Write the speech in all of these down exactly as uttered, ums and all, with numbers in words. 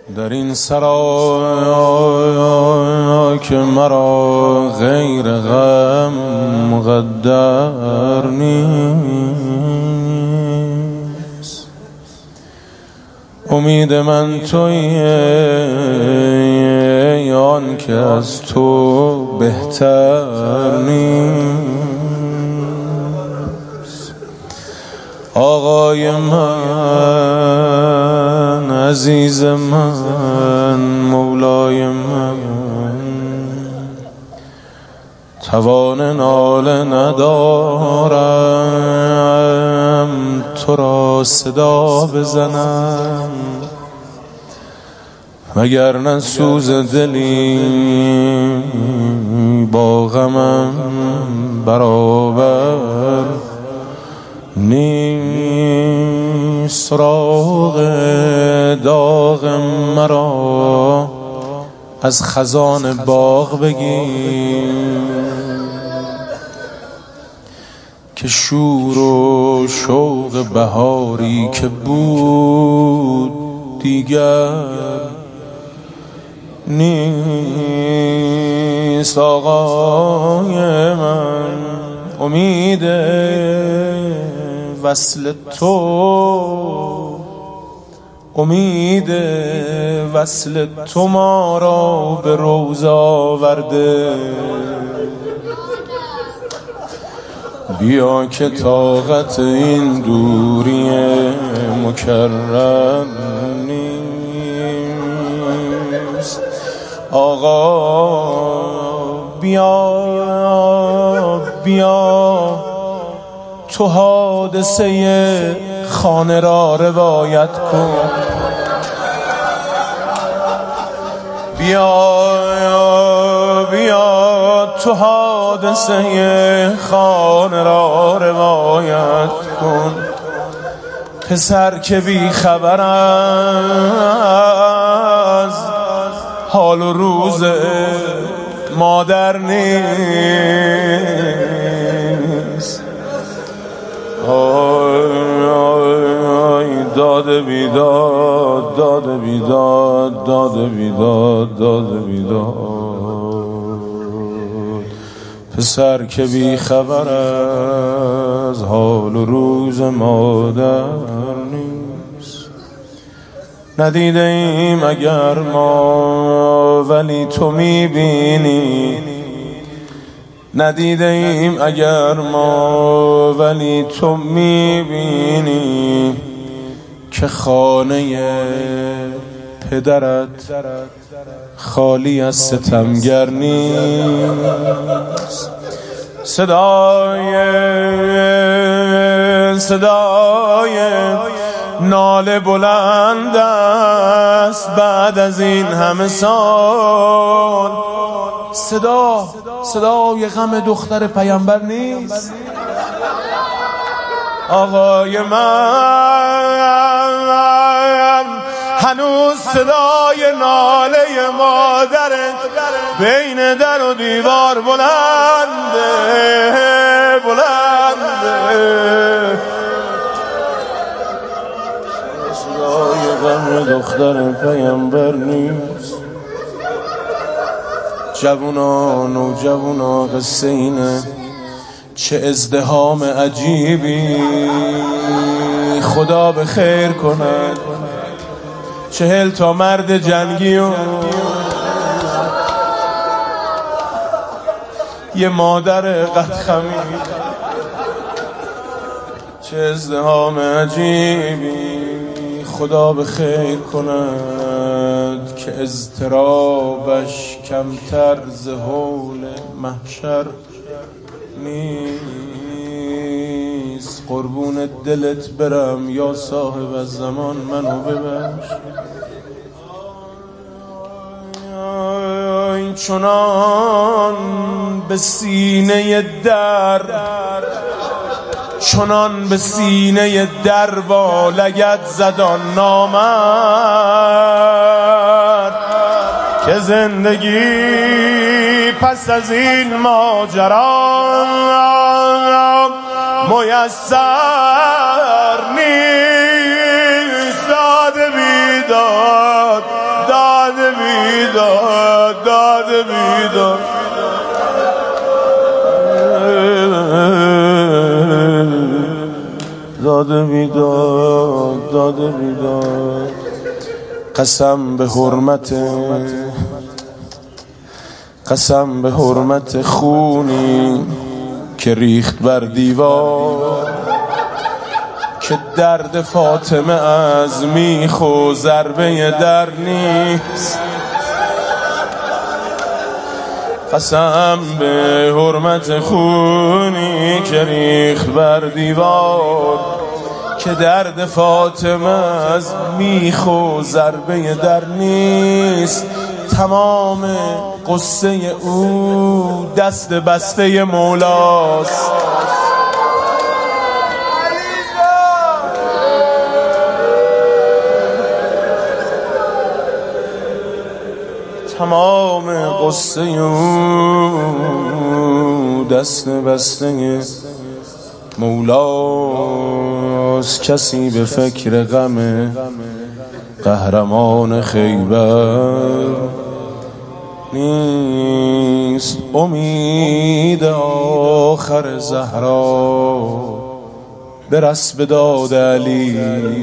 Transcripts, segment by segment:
در این سرا که مرا غیر غم مقدر نیست. امید من تویی آن که از تو بهتر نیست. آقای من، عزیز من، مولای من، توان ناله ندارم تو را صدا بزنم، وگرنه سوز دلی با غمم برابر نیست. سراغ داغ مرا از خزان باغ بگیر که شور و شوق بهاری که بود دیگر نیست. آقای من، امید وصل تو، امید وصل تو ما را به روز آورده. بیا که طاقت این دوری مکرر نیست. آقا بیا بیا تو حادثه خانه را روایت کن. بیا بیا تو حادثه خانه را روایت کن. پسر که بی خبر از حال و روز مادر نیست. آی آی داد بیداد، داد بیداد، داد بیداد، داد بیداد. پسر که بی خبر از حال و روز مادر نیست. ندیده ایم اگر ما ولی تو میبینی، ندیده ایم اگر ما ولی تو میبینی که خانه پدرت خالی از ستمگر نیست. صدای صدای ناله بلند است بعد از این همه سال. صدا صدای غم دختر پیامبر نیست. آقای من، هنوز صدای ناله مادرت بین در و دیوار بلنده بلنده. صدای غم دختر پیامبر نیست. جوونا نوجوانا قصه اینه، چه ازدحام عجیبی، خدا به خیر کند. چهل تا مرد جنگی و یه مادر قدخمی، چه ازدحام عجیبی، خدا به خیر کند که اضطرابش کمتر ز هول محشر نیست. قربون دلت برم یا صاحب الزمان، منو ببخش. چنان به سینه در، چنان به سینه در با لگد زدان نامرد که زندگی پس از این ماجرا میسر نیست. داد بیداد، بیداد داد بیداد داد بیداد داد بیداد قسم به حرمت قسم به حرمت خونی که ریخت بر دیوار که درد فاطمه از میخ و ضربه در نیست. قسم به حرمت خونی که ریخت بر دیوار که درد فاطمه از میخ و ضربه در نیست. تمام قصه او دست بسته مولاست. تمام قصه او دست بسته مولاست. کسی به فکر غم قهرمان خیبر نیست. امید آخر زهرا برس به داد علی.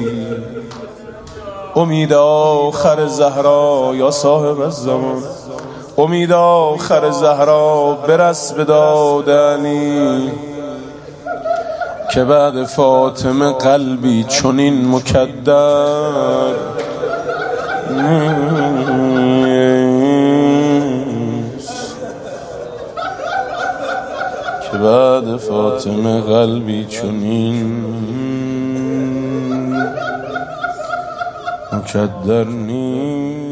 امید آخر زهرا یا صاحب الزمان، امید آخر زهرا برس به داد علی که بعد فاطمه قلبی چنین مکدر که بعد فاطمه قلبی چنین مکدر نیست.